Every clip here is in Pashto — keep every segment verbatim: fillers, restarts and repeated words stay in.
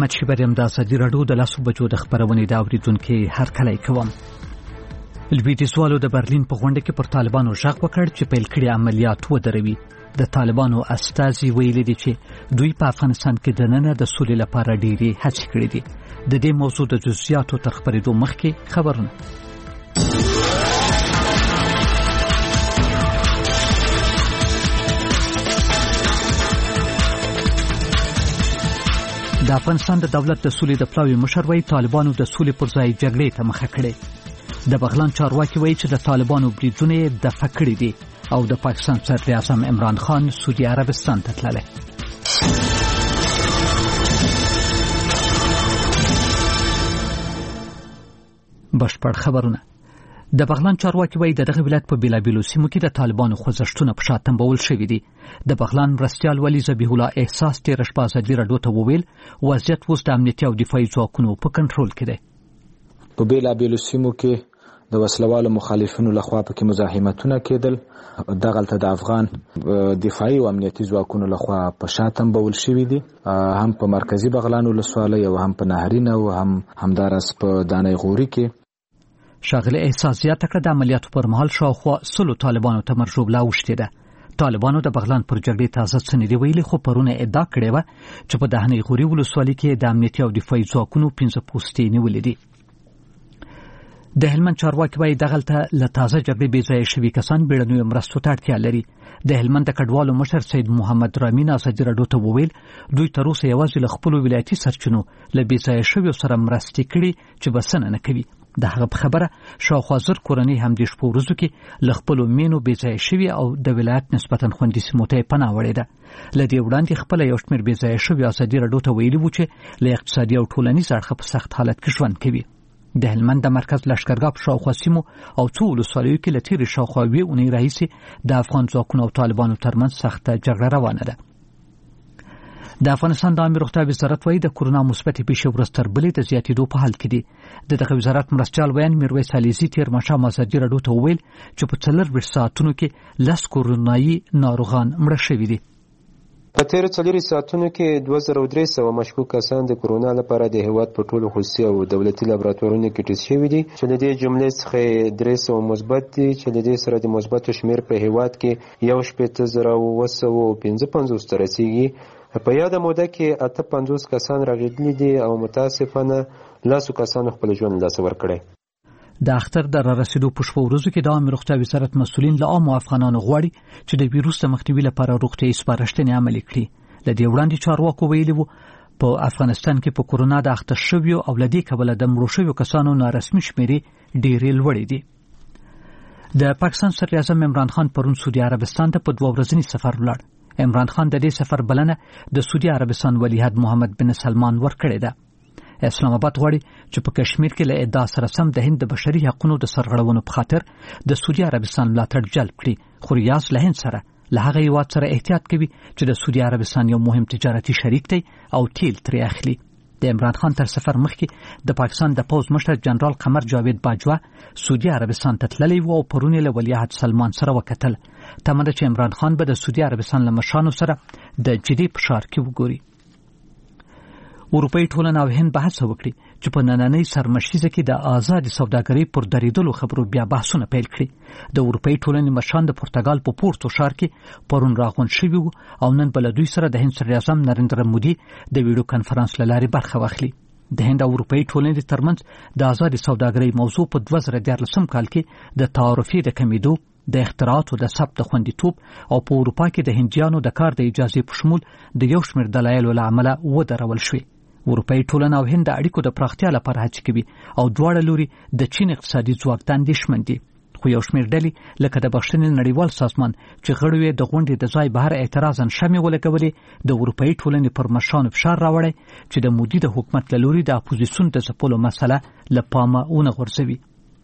احمد شبریم د ازادي راډیو د لاسو بچو د خبرونې د اوریدونکو هر کله کوم. لویدیځوالو د برلین په غونډه کې پر طالبانو ژغ وکړ چې پیل کړي عملیات ودروي. د طالبانو استازي ویلي دي چې دوی په افغانستان کې د نن د سولې لپاره ډېری هڅې کړې دي. د دې موضوع د جزئیاتو تر خبرېدو مخکې خبرونه. د افغانستان د دولت د سولې د پلاوي مشر وایي طالبانو د سولې پر ځای جګړې ته مخه کړې. د بغلان چارواکي وایي چې د طالبانو بریدونه دفع کړي دي او د پاکستان صدر اعظم عمران خان سعودي عربستان ته تللی. بشپړ خبرونه. د بغلان چارواکي وایي د دغه ولایت په بیلابیلو سیمو کې د طالبانو خوځښتونه په شا تنبول شوي دي. د بغلان مرستیال ولی ذبیح الله احساس تېره شپه ازادي راډیو ته وویل وضعیت اوس د امنیتي او دفاعي ځواکونو په کنټرول کې دی. په بیلابیلو سیمو کې د وسلوالو مخالفینو لخوا پکې مزاحمتونه کېدل. دغلته د افغان دفاعي او امنیتي ځواکونو لخوا په شا تنبول شوي دي، هم په مرکزی بغلان ولسوالۍ او هم په نهرین او هم همدارس په دانۍ غوري کې. شاغله احساس زیاته کړه د عملیاتو پر مهال شاوخوا سلو طالبانو ته مرجوبله اوښتې ده. طالبانو د بغلان پر جګړې تازه څه نه دي ویلي، خو پرونه ادعا کړې وه چې په دهنۍ غوري ولسوالۍ کې د امنیتي او دفاعي ځواکونو پنځه پوستې نیولې دي. د هلمند چارواکي وایي دغلته له تازه جګړې بې ځایه شوي کسان بیړنیو مرستو ته اړتیا لري. د هلمند د کډوالو مشر سید محمد رامین ازادي راډیو ته وویل دوی تر اوسه یوازې له خپلو ولایتي سرچینو له بې ځایه شویو سره مرستې کړي چې بسنه نه کوي. د هغه په خبره شاوخوا زر کورنۍ هم د شپو ورځو کې له خپلو مینو بې ځایه شوي او د ولایت نسبتا خوندي سیمو ته یې پناه وړې ده. له دې وړاندې خپله یو شمېر بې ځایه شوي ازادي راډیو ته ویلي وو چې له اقتصادي او ټولنیز اړخه په سخت حالت کې ژوند کوي. د هلمند د مرکز لښکرګاه په شاوخوا سیمو او څو ولسوالیو کې له تېرې شاوخوا اوې اونۍ راهیسې د افغان ځواکونو او طالبانو ترمنځ سخته جګړه روانه ده. د افغانستان د عامې روغتیا وزارت وایي د کورونا مثبتې پیښې ورځ تر بلې د زیاتېدو په حال کې دي. د دغه وزارت مرستیال ویان میرویس علیزي تېر ماښام ازادي راډیو ته وویل چې په څلرویشت ساعتونو کې لس کورونایي ناروغان مړه شوي دي. په تېرو څلورویشت ساعتونو کې دوه زره درې سوه مشکوک کسان د کورونا لپاره د هېواد په ټولو خصوصي او دولتي لابراتوارونو کې ټیسټ شوي دي، چې له دې جملې څخه درې سوه مثبت دي، چې له دې سره د مثبتو شمېر په هېواد کې یو شپېته زره اوه سوه پنځه پنځوس ته رسیږي. په یاده موده کې اته پنځوس کسان راغلي دي او متاسفانه لسو کسانو خپل ژوند لاسه ورکړی. د اختر د را رسیدو په شپو ورځو کې د عامې روغتیا وزارت مسؤلین له عامو افغانانو غواړي چې د ویروس د مخنیوي لپاره روغتیایي سپارښتنې عملي کړي. له دې وړاندې چارواکو ویلي وو په افغانستان کې په کورونا د اخته شویو او له دې کبله د مړو شویو کسانو نارسمي شمېرې ډېرې لوړې دي. د پاکستان صدر اعظم عمران خان پرون سعودي عربستان ته په دوه ورځني سفر ولاړ. عمران خان د دې سفر بلنه د سعودي عربستان ولیعهد محمد بن سلمان ورکړې ده. اسلام آباد غواړي چې په کشمیر کې له ادعا سره سم د هند د بشري حقوقو د سرغړونو په خاطر د سعودي عربستان ملاتړ جلب کړي، خو ریاض له هند سره له هغه هېواد سره احتیاط کوي چې د سعودي عربستان یو مهم تجارتي شریک دی او تیل ترې اخلي. د عمران خان تر سفر مخکې د پاکستان د پوځ مشر جنرال قمر جاوید باجوا سعودي عربستان ته تللی و او پرون له ولیعهد سلمان سره وکتل. تمه ده چې عمران خان به د سعودي عربستان له مشرانو سره د جدي فشار کې وګوري. اروپایي ټولنه او هند بحث وکړي چې په نننۍ سرمشریزه کې د آزاد سوداګرۍ پر درېدلو خبرو بیا بحثونه پیل کړي. د اروپایي ټولنې مشران د پرتګال په پورتو ښار کې پرون راغونډ شوي وو او نن به له دوی سره د هند صدر اعظم نریندرا مودي د ویډیو کنفرانس له لارې برخه واخلي. د هند او اروپایي ټولنې ترمنځ د آزاد سوداګرۍ موضوع په دوه زره دیارلسم کال کې د تعرفې د کمیدو، د اختراعاتو د ثبت خوندیتوب او په اروپا کې د هندیانو د کار د اجازې په شمول د یو شمېر دلایلو له امله ودرول شوې. اروپایي ټولنه او هند د اړیکو د پراختیا لپاره هڅې کوي او دواړه لوري د چین اقتصادي ځواک ته اندېښمن دي. خو یو شمېر ډلې لکه د بخښنې نړیوال سازمان چې غړي یې د غونډې د ځای بهر اعتراضاً شمې ولګولې د اروپایي ټولنې پر مشرانو فشار راوړی چې د مودي د حکومت له لوري د اپوزیسیون د ځپلو مسله له پامه ونه غورځوي.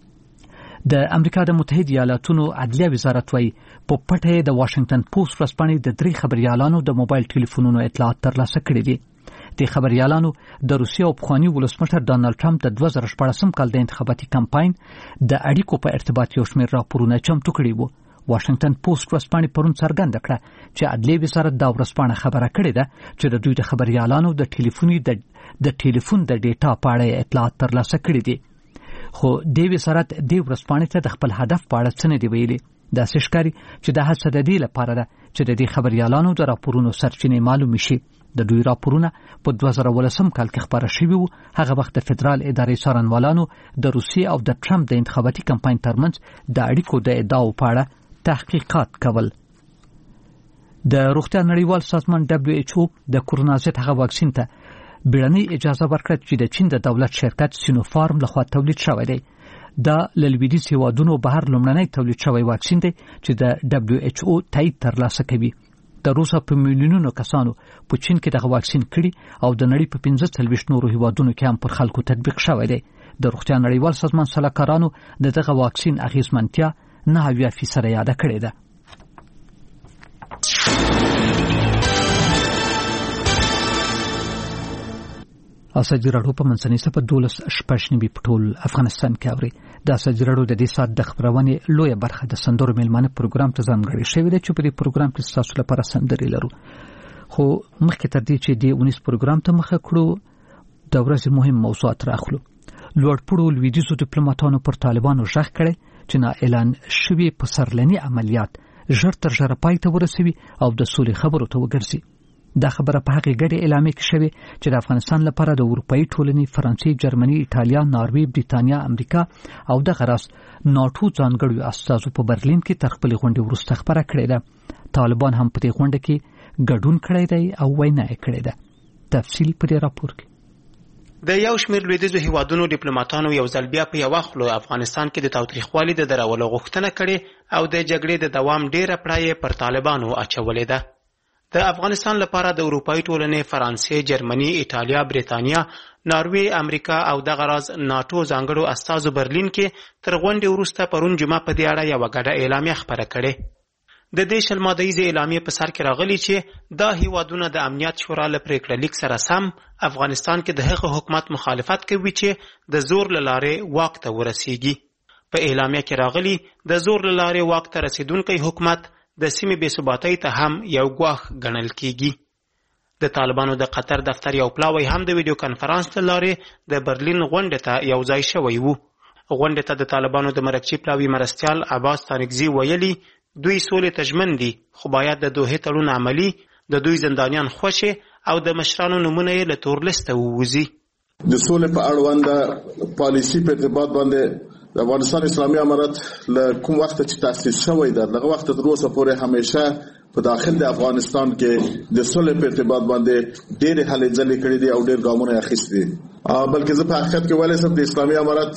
د امریکا د متحده ایالاتونو عدلیه وزارت وایي په پټه د واشنگټن پوسټ ورځپاڼې د درې خبریالانو د موبایل ټلیفونونو اطلاعات ترلاسه کړي دي. د خبریالانو د روسیې او پخواني ولسمشر ډانلډ ټرمپ د دوه زره شپاړسم کال د انتخاباتي کمپاین د اړیکو په ارتباط یو شمېر راپورونه چمتو کړي وو. واشنگټن پوسټ ورځپاڼې پرون څرګنده کړه چې عدلیې وزارت دا ورځپاڼه خبره کړې ده چې د دوی د خبريالانو د ټلیفوني د د ټلیفون د ډیټا په اړه اطلاعات ترلاسه کړي دي، خو د وزارت د ورځپاڼې ته د خپل هدف په اړه څه نه دی ویلي. دا ښکاري چې د هڅه د دې لپاره ده چې د دې خبريالانو د راپورونو سرچینې معلوم شي. د دوی راپورونه په دوه زره ولسم کال کې خبره شوي وو. هغه وخت د فدرال ادارې څارنوالانو د روسیې او د ټرمپ د انتخاباتي کمپاین ترمنځ د اړیکو د ادعاو په اړه تحقیقات کول. د روغتیا نړیوال سازمان دبليو ایچ او د کورونا ضد هغه واکسین ته بیړنۍ اجازه ورکړه چې د چین د دولت شرکت سینوفارم لخوا تولید شوی دی. دا لویدیځ هیوادونو بهر لومړنی تولید شوی واکسین دی چې د دبليو ایچ او تایید ترلاسه کوي. د روسا په میلیونونو کسانو په چین کې دغه واکسین کړي او د نړۍ په پنځه څلوېښت نورو هیوادونو کې هم پر خلکو تطبیق شوی دی. د روغتیا نړیوال سازمان سلاکارانو د دغه واکسین اغیزمنتیا نه اویا فیصد یاد کړې ده. اساجي راډیو په منځنۍ صفه دولس شپږ نیمې په ټول افغانستان کې اوري. د اساجي راډیو د دې سات د خبرونې لویه برخه د سندرو میلمانه پروګرام ته ځانګړې شوې ده چې په دې پروګرام کې تاسو لپاره سندرې لرو. خو مخکې تر دې چې د اونیس پروګرام ته مخه کړو د ورځې مهم موضوعات راخلو. لوړپوړو لویدیځو ډیپلوماټانو پر طالبانو ژغ کړي چې نا اعلان شوی په سرلنی عملیات ژر تر ژره پای ته ورسوي او د سولې خبرو ته وګرځي. دا خبره په هغه ګډه اعلامیه کې شوې چې د افغانستان لپاره د اروپאי ټولنې فرانسې، جرمني، ایټالیا، ناروې، بریتانیا، امریکا او د غرس ناتو ځانګړو استازو په برلین کې تر خپل غونډې وروسته خبره کړې ده. طالبان هم په دې غونډه کې ګډون کړی دی او وینا یې کړې ده. تفصیل په دې راپور کې. د یو شمېر لویدیځو هیوادونو ډیپلوماټانو یو ځل بیا په یوه خوله افغانستان کې د تاوتریخوالي د درولو غوښتنه کړې او د جګړې د دوام ډېره پړه پر طالبانو اچولې ده. د افغانستان لپاره د اروپאי ټولنې فرانسې، جرمني، ایټالیا، بریتانیا، ناروې، امریکا او دغه راز ناتو ځانګړو استازو برلین کې تر غونډې وروسته پرون جمعه په دې اړه یوه ګډه اعلامیه خپره کړې. د دې شل مادهیزې اعلامیې په سر کې راغلي چې دا هیوادونه د امنیت شورا له پریکړه لیک سره سم افغانستان کې د هغه حکومت مخالفت کوي چې د زور له لارې واک ته ورسیږي. په اعلامیه کې راغلي د زور له لارې واک ته رسیدونکی حکومت د سیمې بې ثباتۍ ته هم یو ګواښ ګڼل کیږي. د طالبانو د قطر دفتر یو پلاوی هم د ویډیو کانفرنس له لارې د برلین غونډې ته یو ځای شوی وو. غونډې ته د طالبانو د مرکچي پلاوي مرستیال عباس تانکزي ویلي دوی سولې ته ژمن دي، خو باید د دوحې تړون عملي، د دوی زندانیان خوشي او د مشرانو نمونه یې له تور لیسته ووځي. د سولې په اړوند پالیسي په ارتباط باندې د افغانستان اسلامي امارت له کوم وخت چې تاسیس شوی ده دغه وخت تر اوسه پورې همیشه په داخل د افغانستان کې د صلح په ارتباط باندې ډېر هلې ځلې کړې دي او ډېر ګامونه اخیستي دي. بلکې زه په حقیقت کې ویلی شم د اسلامي امارت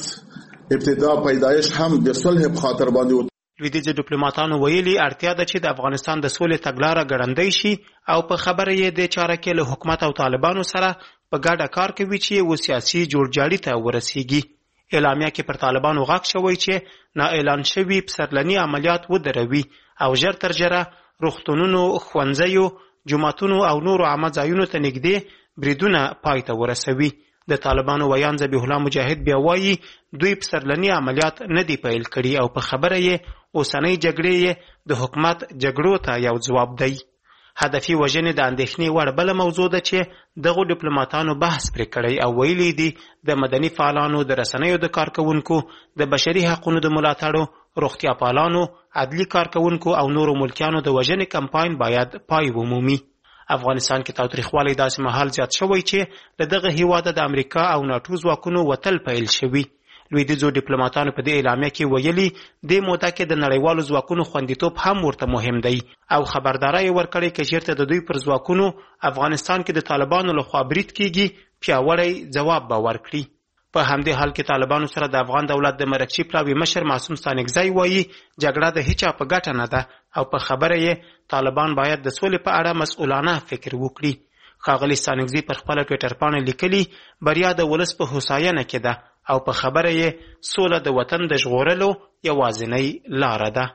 ابتدا پیدایش هم د صلح په خاطر باندې. لویدیځو ډیپلوماټانو ویلي اړتیا ده چې د افغانستان د سولې تګلاره ګړندۍ شي او په خبره یې د چاره کې له حکومت او طالبانو سره په ګډه کار کوي چې و سیاسي جوړجاړي ته ورسیږي. اعلامیه کې پر طالبانو غاښ شوی چې نا اعلان شوي پسرلني عملیات ودروي او ژر تر ژره روغتونونو، ښوونځیو، جوماتونو او نورو عامه ځایونو ته نږدې بریدونه پای ته ورسوي. د طالبانو ویان ذبیح الله مجاهد بیا وایي دوی پسرلني عملیات نه دي پیل کړي او په خبره یې اوسنۍ جګړې یې د حکومت جګړو ته یو ځواب دی. هدفي وژنې د اندېښنې وړ بله موضوع ده چې دغو ډیپلوماټانو بحث پرې کړی او ویلي دي د مدني فعالانو، د رسنیو د کارکونکو، د بشري حقونو د ملاتړو، روغتیا پالانو، عدلي کارکونکو او نورو ملکیانو د وژنې کمپاین باید پای ومومي. افغانستان کې تاوتریخوالی داسې مهال زیات شوی چې له دغه هیواده د امریکا او ناټو ځواکونو وتل پیل شوي. لویدیځو ډیپلوماټانو په دې اعلامیه کې ویلي دې موده کې د نړیوالو ځواکونو خوندیتوب هم ورته مهم دی او خبرداری یې ورکړې که چېرته د دوی پر ځواکونو افغانستان کې د طالبانو لخوا برید کیږي پیاوړی ځواب به ورکړي. په همدې حال کې طالبانو سره د افغان دولت د مرکچي پلاوي مشر معصوم ستانکزی وایي جګړه د هیچا په ګټه نه ده او په خبره یې طالبان باید د سولې په اړه مسؤلانه فکر وکړي. ښاغلي ستانکزي پر خپله ټویټر پاڼه لیکلي بریا د ولس په هوساینه کې ده او په خبره یې سوله د وطن د ژغورلو یوازینۍ لاره ده.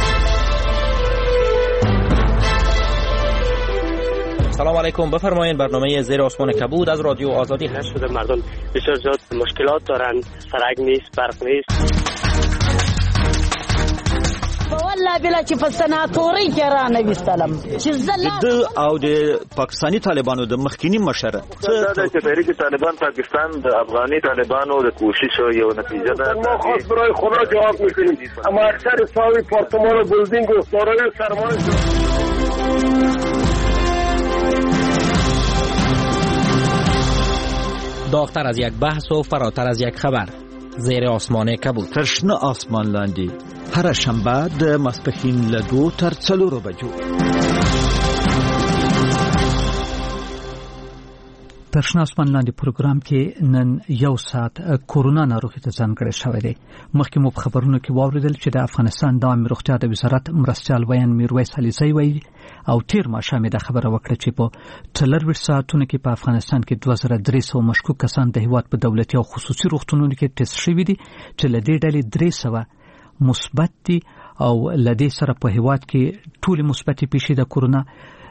سلام علیکم، بفرمایید. برنامه زیر آسمان کبود از رادیو آزادی هست. شده مردم بسیار زیاد مشکلات دارن، سرک نیست، برق نیست. با والله بلا چې په سناتوري کې را نه وستلم چې زله او د پاکستاني طالبانو د مخکینی مشر دا د تحریک طالبان پاکستان د افغاني طالبانو د کوشش یو نتیجه ده. ما خاص برای خدا جواب میکنیم اما اکثر ساوی پارتمان و بلدینگ و دارای سرمایه داغتر از یک بحث و فراتر از یک خبر. زیر آسمان کبود. ترشنه آسمان لاندی. هر شنبه د ماسپښین له دوو تر څلورو بجو. ترشنه آسمان لاندې پروګرام کې نن یو ساعت کورونا ناروغي ته ځانګړی شوی دی. مخکې مو په خبرونو کې واوریدل چې د افغانستان د عامه روغتیا د وزارت مرستیال ویان میرویس علیزی وایي او تیر ماښام د خبره وکړه چې په څلورویشت ساعتونو کې په افغانستان کې دوه زره درې سوه مشکوک کسان د هیواد په دولتي او خصوصي روغتونونو کې ټیسټ شوي دي چې له دې ډلې درې سوه مثبت دي او له دې سره په هیواد کې ټولې مثبتې پیښې د کورونا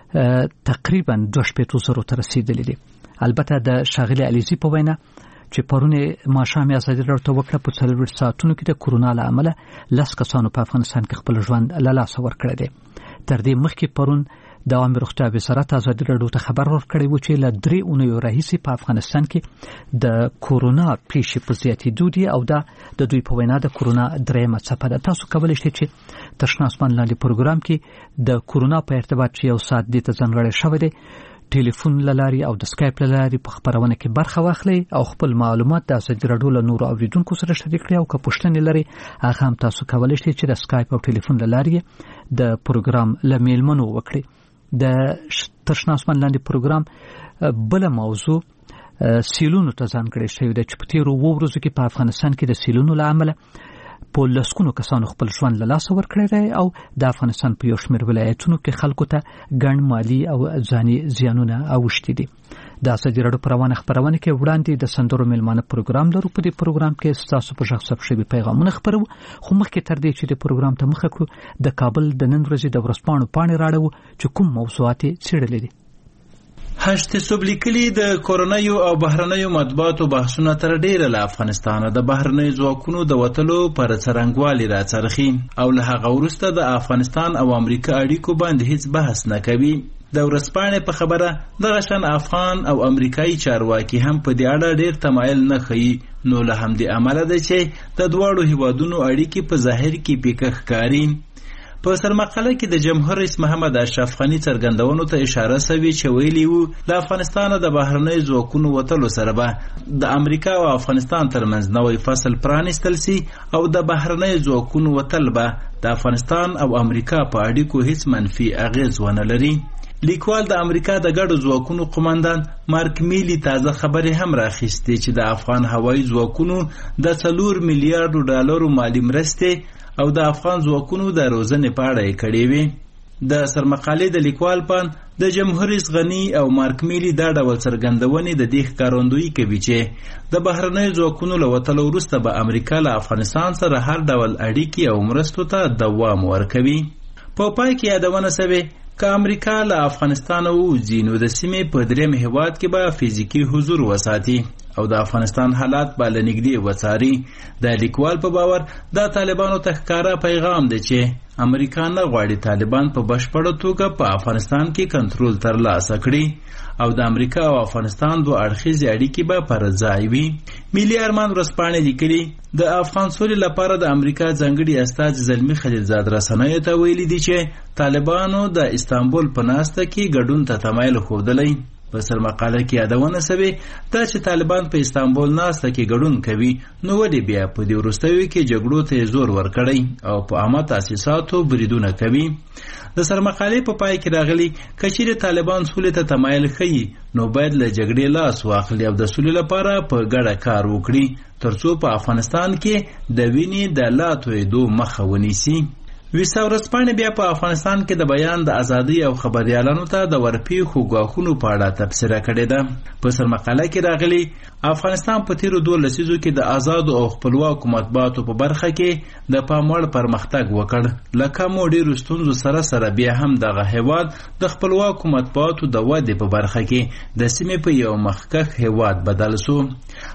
تقریبا دوه شپېتو زرو ته رسیدلې دي. البته د ښاغلي علیزي په وینا چې پرون ماښام ازادي راډیو ته وکړه په څلورویشت ساعتونو کې د کورونا له امله لس کسانو په افغانستان کې خپل ژوند له لاسه ورکړی دی. تر دې مخکې پرون د عامه روغتیا وزارت ازادي راډیو ته خبر ورکړی و چې له درې اونیو راهیسې په افغانستان کې د کورونا پیښې په زیاتېدو دي او دا د دوی په وینا د کورونا درېیمه څپه ده. تاسو کولی شئ چې تشنه آسمان لاندې پروګرام کې د کورونا په ارتباط چې یو ساعت دې ته ځانګړی شوی دی ټلیفون لاري او د سکایپ لاري په خبرونه کې برخه واخلئ او خپل معلومات د ازادي راډیو له نورو اوریدونکو سره شریک کړئ او که پوښتنې لري هغه هم تاسو کولی شئ چې د سکایپ او ټلیفون لاري د پروګرام له میلمنو وکړئ. د تشنه آسمان لاندې پروګرام بل موضوع سیلونو ته ځانګړی شوی دی چې په تیرو اوو ورځو کې په افغانستان کې د سیلونو له امله په لسګونو کسانو خپل ژوند له لاسه ورکړی دی او د افغانستان په یو شمېر ولایتونو کې خلکو ته ګڼ مالي او ځاني زیانونه اوښتي دي. د ازادي راډیو په روانه خپرونه کې وړاندې د سندرو میلمانه پروګرام لرو. په دې پروګرام کې ستاسو په غږ ثبت شوي پیغامونه خپرو، خو مخکې تر دې چې د پروګرام ته مخه کړو د کابل د نن ورځې د ورځپاڼو پاڼې راړو چې کوم موضوعات یې څېړلي دي. هشت صبح لیکلي د کورونایو او بهرنیو مطبوعاتو بحثونه تر ډیره له افغانستانه د بهرنیو ځواکونو د وتلو پر څرنګوالي راڅرخي او له هغه وروسته د افغانستان او امریکا اړیکو باندې هیڅ بحث نه کوي. د ورځپاڼې په خبره دغه شان افغان او امریکایي چارواکي هم په دې اړه ډیر تمایل نه ښیي، نو له همدې امله ده چې د دواړو هیوادونو اړیکې په ظاهر کې پیکه ښکاري. په سرمقاله کې د جمهور رئیس محمد اشرف غني څرګندونو ته اشاره شوې چې ویلي وو له افغانستان د بهرنیو ځواکونو وتلو سره به د امریکا او افغانستان ترمنځ نوې فصل پرانیستل سي او د بهرنیو ځواکونو وتل به د افغانستان او امریکا په اړیکو هیڅ منفي اغیز ونه لري. لیکوال د امریکا د ګډو ځواکونو قوماندان مارک میلی تازه خبرې هم راخیستې چې د افغان هوایي ځواکونو د څلور میلیارډو ډالرو مالی مرستې او د افغان ځواکونو د روزنې په اړه یې کړې وې. د سرمقالې د لیکوال پان د جمهور رئیس غني او مارک میلی دا ډول څرګندونې د دې ښکارندویي کوي چې د بهرنیو ځواکونو له وتلو وروسته به امریکا له افغانستان سره هر ډول اړیکې او مرستو ته دوام ورکوي. په پای کې یادونه شوې که امریکا له افغانستان ووځي نو د سیمې په درېیم هیواد کې به فزیکي حضور وساتي او د افغانستان حالات به له نږدې وڅاري. د لیکوال په باور دا طالبانو ته ښکاره پیغام دی چې امریکا نه غواړي طالبان په بشپړه توګه په افغانستان کې کنټرول ترلاسه کړي او د امریکا او افغانستان دوه اړخیزې اړیکې به پر ځای وي. ملي ارمان ورځپاڼې لیکلي د افغان سولې لپاره د امریکا ځانګړي استازي زلمي خلیلزاد رسنیو ته ویلي دي چې طالبانو د استانبول په ناسته کې ګډون ته تمایل ښودلی. په سرمقاله کې یادونه شوې دا چې طالبان په استانبول ناسته کې ګډون کوي نو ولې بیا په دې وروستیو کې جګړو ته زور ورکړی او په عامه تاسیساتو بریدونه کوي. د سرمقالې په پای کې راغلي که چیرې طالبان سولې ته تمایل ښیي نو باید له جګړې لاس واخلي او د سولې لپاره په ګډه کار وکړي ترڅو په افغانستان کې د وینې د لا تویېدو مخه ونیسي. ویسا ورځپاڼې بیا په افغانستان کې د بیان د ازادۍ او خبریالانو ته د ورپېښو ګواښونو په اړه تبصره کړې ده. په سرمقاله کې راغلي افغانستان په تیرو دوه لسیزو کې د آزادو او خپلواکو مطبوعاتو په برخه کې د پام وړ پرمختګ وکړ. له کمو ډېرو ستونزو سره سره بیا هم دغه هیواد د خپلواکو مطبوعاتو د ودې په برخه کې د سیمې په یو مخکښ هیواد بدل سو.